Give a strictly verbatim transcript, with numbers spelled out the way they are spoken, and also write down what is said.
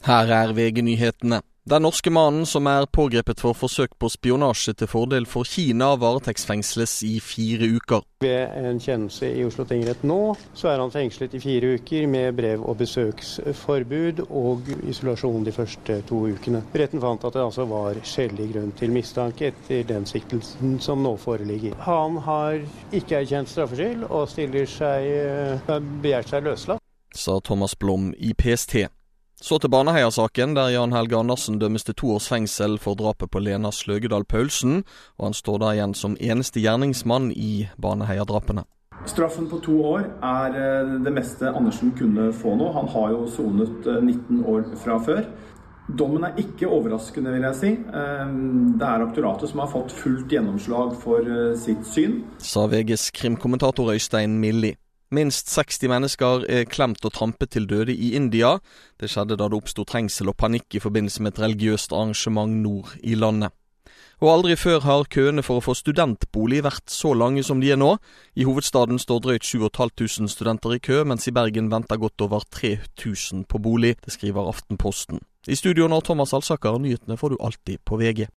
Her er V G-nyhetene. Den norske mannen som er pågrepet for forsøk på spionasje til fordel for Kina varetektsfengsles i fire uker. Ved en kjennelse i Oslo tingrett nå, så er han fengslet i fire uker med brev- og besøksforbud og isolasjon de første to ukene. Retten fant at det altså var skjellig grunn til mistanke etter den siktelsen som nå foreligger. Han har ikke erkjent straffskyld og stiller seg, begjært seg løslatt, sa Thomas Blom i P S T. Så til Baneheia-saken, der Jan Helge Andersen dømmes til to års fengsel for drapet på Lena Sløgedal Paulsen, og han står da igjen som eneste gjerningsmann i Baneheia-drapene. Straffen på to år er det meste Andersen kunne få nå. Han har jo sonet nitten år fra før. Dommen er ikke overraskende, vil jeg si. Det er aktoratet som har fått fullt gjennomslag for sitt syn, sa V G's krimkommentator Øystein Milli. Minst seksti mennesker er klemt og trampet til døde i India. Det skjedde da det oppstod trengsel og panikk i forbindelse med et religiøst arrangement nord i landet. Og aldri før har køene for å få studentbolig vært så lange som de er nå. I hovedstaden står drøyt sju tusen fem hundre studenter i kø, mens i Bergen venter godt over tre tusen på bolig. Det skriver Aftenposten. I studio nå Thomas Alsaker, nyhetene får du alltid på V G.